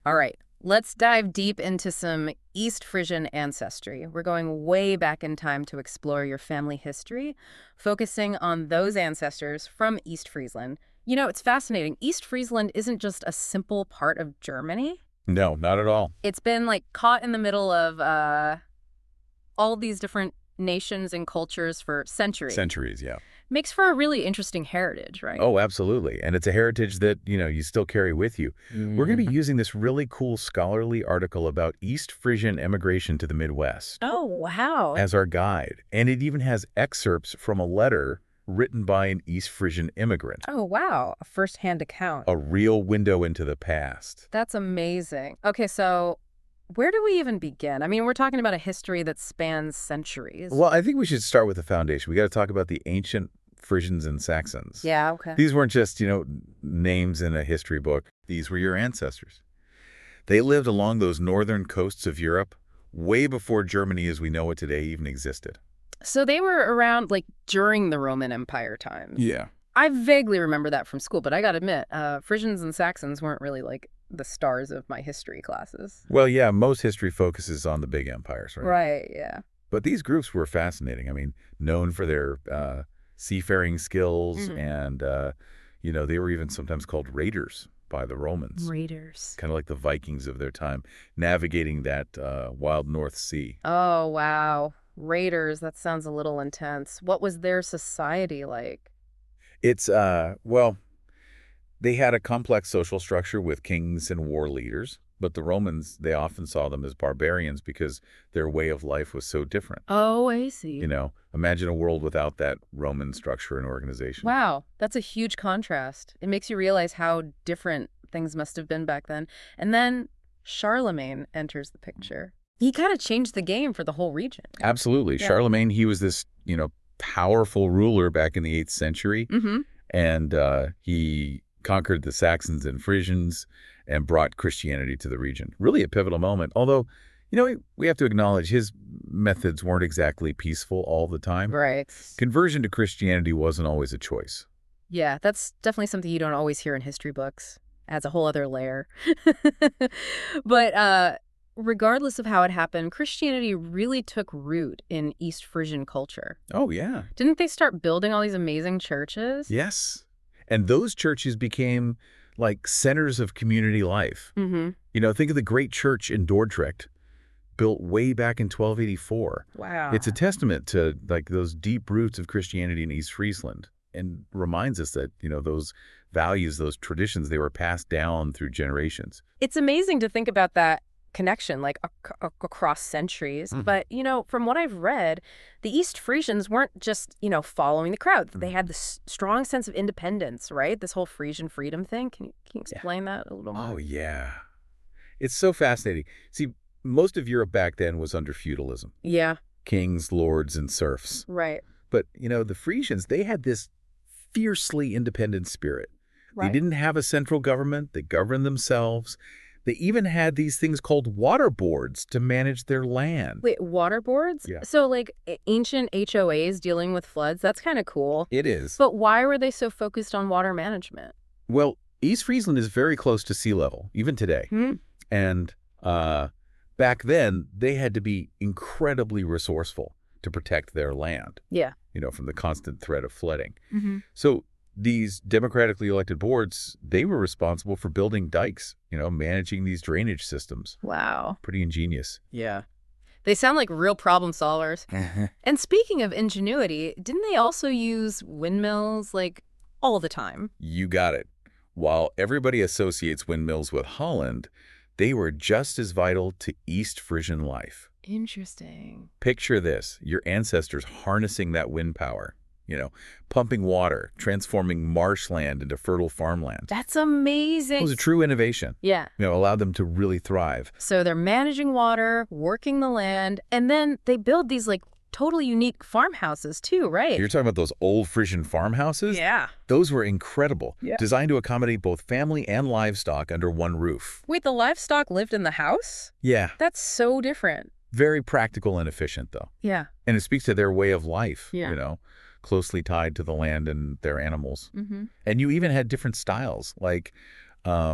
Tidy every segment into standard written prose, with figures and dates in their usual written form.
All right, let's dive deep into some East Frisian ancestry. We're going way back in time to explore your family history, focusing on those ancestors from East Friesland. You know, it's fascinating. East Friesland isn't just a simple part of Germany. No, not at all. It's been like caught in the middle of all these different nations and cultures for centuries. Centuries, yeah. Makes for a really interesting heritage, right? Oh, absolutely. And it's a heritage that, you still carry with you. We're going to be using this really cool scholarly article about East Frisian emigration to the Midwest Oh, wow. as our guide. And it even has excerpts from a letter written by an East Frisian immigrant, Oh, wow. A first-hand account. a real window into the past. That's amazing. Okay, so where do we even begin? I mean, we're talking about a history that spans centuries. Well, I think we should start with the foundation. We got to talk about the ancient Frisians and Saxons. Yeah, okay. These weren't just, names in a history book. These were your ancestors. They lived along those northern coasts of Europe way before Germany as we know it today even existed. So they were around, like, during the Roman Empire times. Yeah. I vaguely remember that from school, but I gotta admit, Frisians and Saxons weren't really, like, the stars of my history classes. Well, yeah, most history focuses on the big empires, right? Right, yeah. But these groups were fascinating. I mean, known for their seafaring skills and, they were even sometimes called raiders by the Romans. Raiders. Kind of like the Vikings of their time, navigating that wild North Sea. Oh, wow. Raiders, that sounds a little intense. What was their society like? It's, they had a complex social structure with kings and war leaders, but the Romans, they often saw them as barbarians because their way of life was so different. Oh, I see. Imagine a world without that Roman structure and organization. Wow, that's a huge contrast. It makes you realize how different things must have been back then. And then Charlemagne enters the picture. He kind of changed the game for the whole region. Absolutely. Yeah. Charlemagne, he was this, powerful ruler back in the 8th century, and he conquered the Saxons and Frisians and brought Christianity to the region. Really a pivotal moment, although, we have to acknowledge his methods weren't exactly peaceful all the time. Right. Conversion to Christianity wasn't always a choice. Yeah, that's definitely something you don't always hear in history books. Adds a whole other layer. But regardless of how it happened, Christianity really took root in East Frisian culture. Oh, yeah. Didn't they start building all these amazing churches? Yes. And those churches became like centers of community life. Think of the great church in Dordrecht, built way back in 1284. Wow. It's a testament to like those deep roots of Christianity in East Friesland and reminds us that, those values, those traditions, they were passed down through generations. It's amazing to think about that connection, like across centuries. But, from what I've read, the East Frisians weren't just, following the crowd. They had this strong sense of independence, right? This whole Frisian freedom thing. Can you explain that a little more? Oh, yeah. It's so fascinating. See, most of Europe back then was under feudalism. Yeah. Kings, lords, and serfs. Right. But, the Frisians, they had this fiercely independent spirit. Right. They didn't have a central government. They governed themselves. They even had these things called water boards to manage their land. Wait, water boards? Yeah. So, like, ancient HOAs dealing with floods, that's kind of cool. It is. But why were they so focused on water management? Well, East Friesland is very close to sea level, even today. And back then, they had to be incredibly resourceful to protect their land. Yeah. From the constant threat of flooding. So these democratically elected boards, they were responsible for building dikes, managing these drainage systems. Wow. Pretty ingenious. Yeah. They sound like real problem solvers. And speaking of ingenuity, didn't they also use windmills, like, all the time? You got it. While everybody associates windmills with Holland, they were just as vital to East Frisian life. Interesting. Picture this, your ancestors harnessing that wind power, pumping water, transforming marshland into fertile farmland. That's amazing. It was a true innovation. Yeah. Allowed them to really thrive. So they're managing water, working the land, and then they build these, like, totally unique farmhouses too, right? You're talking about those old Frisian farmhouses? Yeah. Those were incredible. Yeah. Designed to accommodate both family and livestock under one roof. Wait, the livestock lived in the house? Yeah. That's so different. Very practical and efficient, though. Yeah. And it speaks to their way of life, Yeah. Closely tied to the land and their animals. And you even had different styles, like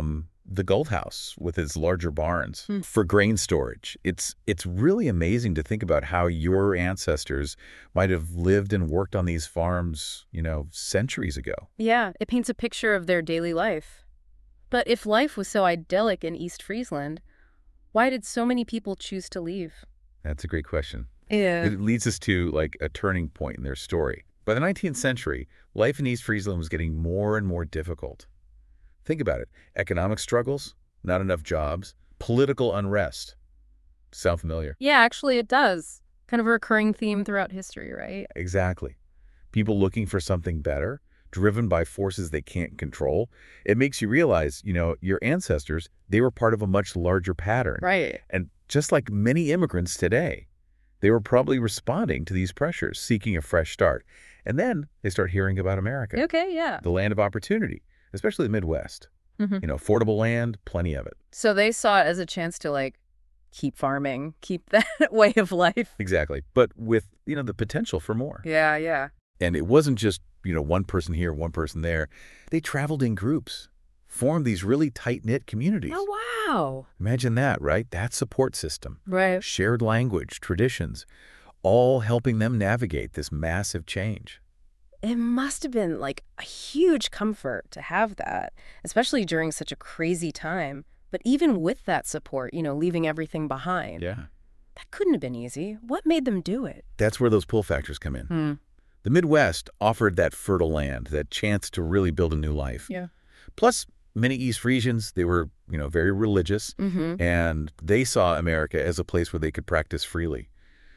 the Gold House with its larger barns Hmm. for grain storage. It's really amazing to think about how your ancestors might have lived and worked on these farms, centuries ago. Yeah, it paints a picture of their daily life. But if life was so idyllic in East Friesland, why did so many people choose to leave? That's a great question. Yeah. It leads us to like a turning point in their story. By the 19th century, life in East Friesland was getting more and more difficult. Think about it. Economic struggles, not enough jobs, political unrest. Sound familiar? Yeah, actually it does. Kind of a recurring theme throughout history, right? Exactly. People looking for something better, driven by forces they can't control. It makes you realize, your ancestors, they were part of a much larger pattern. Right. And just like many immigrants today, they were probably responding to these pressures, seeking a fresh start. And then they start hearing about America, Okay, yeah. the land of opportunity, especially the Midwest. Hmm. Affordable land, plenty of it. So they saw it as a chance to, keep farming, keep that way of life. Exactly. But with, the potential for more. Yeah, yeah. And it wasn't just, one person here, one person there. They traveled in groups, formed these really tight-knit communities. Oh, wow. Imagine that, right? That support system. Right. Shared language, traditions, all helping them navigate this massive change. It must have been a huge comfort to have that, especially during such a crazy time. But even with that support, leaving everything behind, Yeah. that couldn't have been easy. What made them do it? That's where those pull factors come in. Hmm. The Midwest offered that fertile land, that chance to really build a new life. Yeah. Plus, many East Frisians, they were, very religious, Mm-hmm. and they saw America as a place where they could practice freely.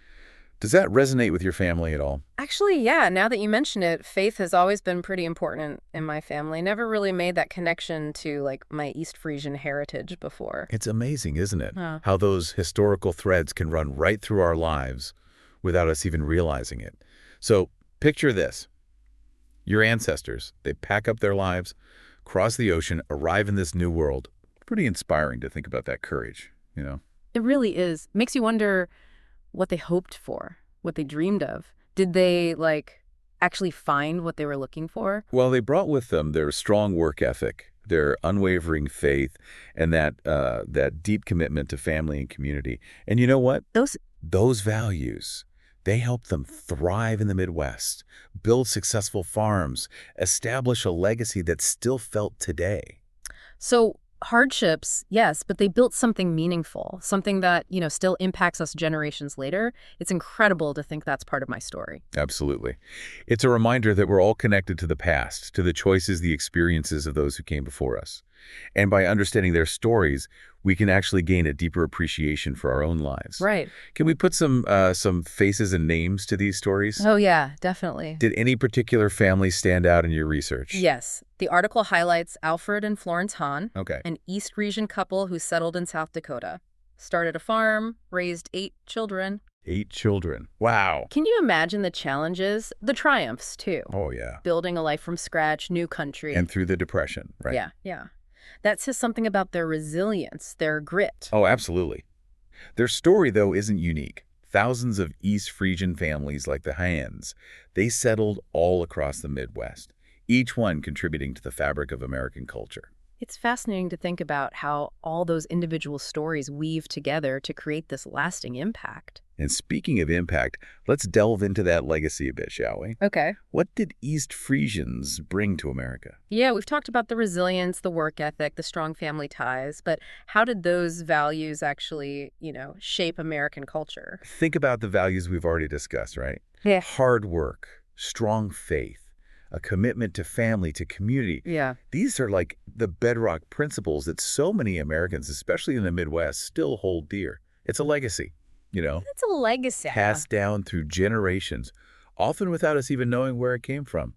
Does that resonate with your family at all? Actually, yeah, now that you mention it, faith has always been pretty important in my family. Never really made that connection to, my East Frisian heritage before. It's amazing, isn't it? Huh. How those historical threads can run right through our lives without us even realizing it. So picture this. Your ancestors, they pack up their lives, cross the ocean, arrive in this new world. Pretty inspiring to think about that courage, It really is. Makes you wonder what they hoped for, what they dreamed of. Did they, actually find what they were looking for? Well, they brought with them their strong work ethic, their unwavering faith, and that deep commitment to family and community. And you know what? Those values, they helped them thrive in the Midwest, build successful farms, establish a legacy that's still felt today. So hardships, yes, but they built something meaningful, something that, still impacts us generations later. It's incredible to think that's part of my story. Absolutely. It's a reminder that we're all connected to the past, to the choices, the experiences of those who came before us. And by understanding their stories, we can actually gain a deeper appreciation for our own lives. Right. Can we put some faces and names to these stories? Oh, yeah, definitely. Did any particular family stand out in your research? Yes. The article highlights Alfred and Florence Hahn, Okay. an East Frisian couple who settled in South Dakota. Started a farm, raised 8 children. 8 children. Wow. Can you imagine the challenges? The triumphs, too. Oh, yeah. Building a life from scratch, new country. And through the Depression, right? Yeah, yeah. That says something about their resilience, their grit. Oh, absolutely. Their story, though, isn't unique. Thousands of East Frisian families like the Hahns, they settled all across the Midwest, each one contributing to the fabric of American culture. It's fascinating to think about how all those individual stories weave together to create this lasting impact. And speaking of impact, let's delve into that legacy a bit, shall we? Okay. What did East Frisians bring to America? Yeah, we've talked about the resilience, the work ethic, the strong family ties, but how did those values actually, shape American culture? Think about the values we've already discussed, right? Yeah. Hard work, strong faith, a commitment to family, to community. Yeah. These are like the bedrock principles that so many Americans, especially in the Midwest, still hold dear. It's a legacy, That's a legacy. passed down through generations, often without us even knowing where it came from.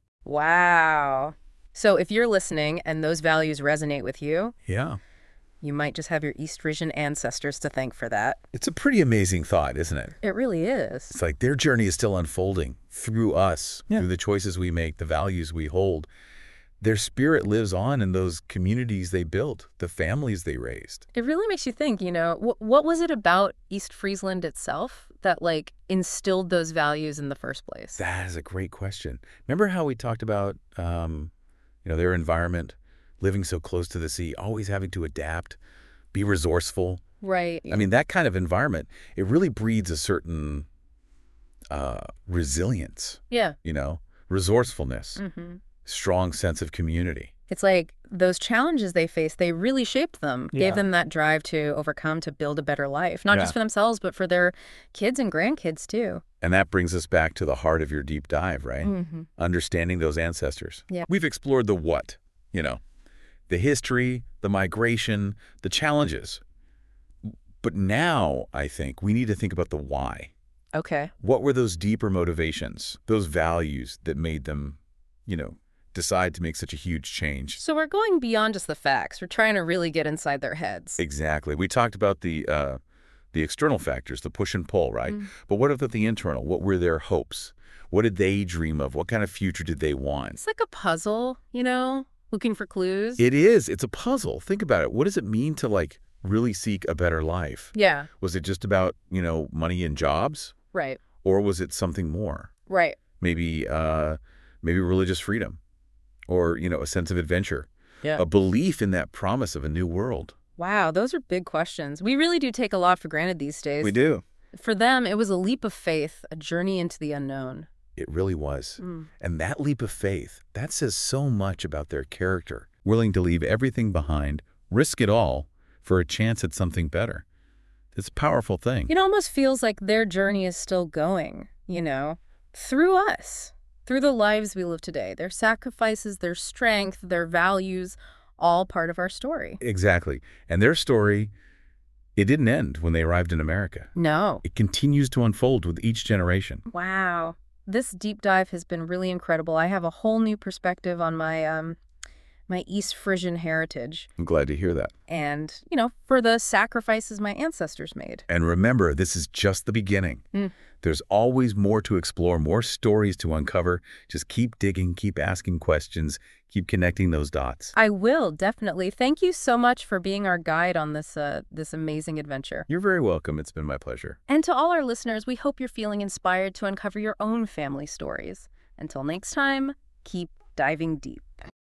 Wow. So if you're listening and those values resonate with you, Yeah. you might just have your East Frisian ancestors to thank for that. It's a pretty amazing thought, isn't it? It really is. It's like their journey is still unfolding through us, Yeah. through the choices we make, the values we hold. Their spirit lives on in those communities they built, the families they raised. It really makes you think, what was it about East Friesland itself that, instilled those values in the first place? That is a great question. Remember how we talked about, their environment, living so close to the sea, always having to adapt, be resourceful. Right. I mean, that kind of environment, it really breeds a certain resilience, Yeah. resourcefulness, strong sense of community. It's like those challenges they faced, they really shaped them, gave them that drive to overcome, to build a better life, not just for themselves, but for their kids and grandkids too. And that brings us back to the heart of your deep dive, right? Understanding those ancestors. Yeah. We've explored the what, the history, the migration, the challenges. But now, I think, we need to think about the why. Okay. What were those deeper motivations, those values that made them, decide to make such a huge change? So we're going beyond just the facts. We're trying to really get inside their heads. Exactly. We talked about the external factors, the push and pull, right? But what about the internal? What were their hopes? What did they dream of? What kind of future did they want? It's like a puzzle, looking for clues. It is. It's a puzzle. Think about it. What does it mean to, really seek a better life? Yeah. Was it just about, money and jobs? Right. Or was it something more? Right. Maybe religious freedom or, a sense of adventure. Yeah. A belief in that promise of a new world. Wow, those are big questions. We really do take a lot for granted these days. We do. For them, it was a leap of faith, a journey into the unknown. It really was. And that leap of faith, that says so much about their character. Willing to leave everything behind, risk it all for a chance at something better. It's a powerful thing. It almost feels like their journey is still going, through us, through the lives we live today. Their sacrifices, their strength, their values, all part of our story. Exactly. And their story, it didn't end when they arrived in America. No. It continues to unfold with each generation. Wow. This deep dive has been really incredible. I have a whole new perspective on my my East Frisian heritage. I'm glad to hear that. And, for the sacrifices my ancestors made. And remember, this is just the beginning. There's always more to explore, more stories to uncover. Just keep digging, keep asking questions, keep connecting those dots. I will, definitely. Thank you so much for being our guide on this amazing adventure. You're very welcome. It's been my pleasure. And to all our listeners, we hope you're feeling inspired to uncover your own family stories. Until next time, keep diving deep.